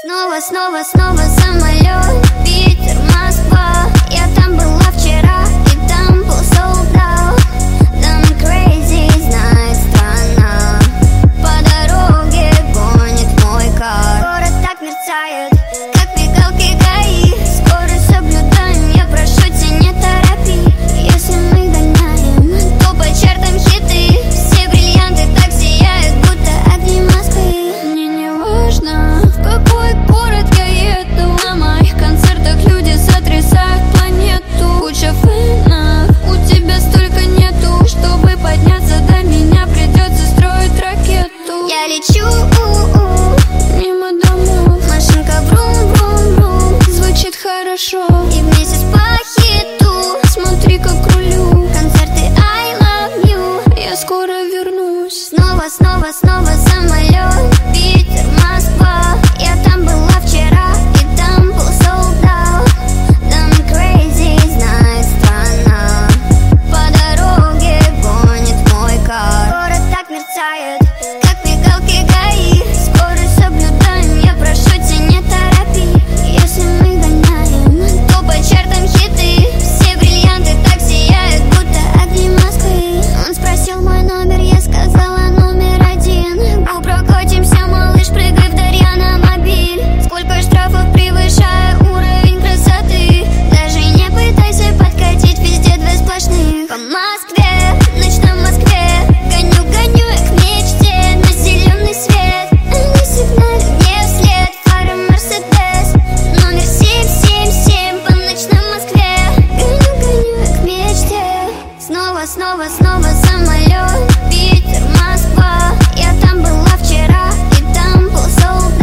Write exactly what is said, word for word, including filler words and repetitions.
Снова, снова, снова самолет, Питер, Москва. Я там была вчера, и там был солдат. Там crazy, знает страна. По дороге гонит мой кар. Город так мерцает, как мигалки ГАИ. Скорость соблюдаем, я прошу тебя, не торопи. Если мы гоняем, то по чартам хиты. Все бриллианты так сияют, будто огни Москвы. Мне не важно, в какой город я еду. На моих концертах люди сотрясают планету. Куча фэнов, у тебя столько нету. Чтобы подняться до меня, придется строить ракету. Я лечу мимо домов, машинка врум-врум-врум. Звучит хорошо, и вместе по хиту. Смотри, как рулю, концерты I love you. Я скоро вернусь. Снова, снова, снова самолет, Питер, Москва. Я там была вчера, и там был солдат. Там crazy, знает страна. По дороге гонит мой кар. Город так мерцает, как мигалки ГАИ. Скорость соблюдаем, я прошу тебя, не торопи. Если мы гоняем, то по чартам хиты. Все бриллианты так сияют, будто огни Москвы. Он спросил мой номер, я сказала номер один. Гу, прокатимся, малыш, прыгай в Дарья на мобиль. Сколько штрафов, превышая уровень красоты. Даже не пытайся подкатить, везде две сплошных. По Москве, ночном Москве, гоню, гоню я к мечте. На зеленый свет, они сигналят мне вслед. Фары Мерседес, номер семь семь семь. По ночном Москве, гоню, гоню я к мечте. Снова, снова, снова самолет, Питер, Москва. Я там была вчера, и там был солдат.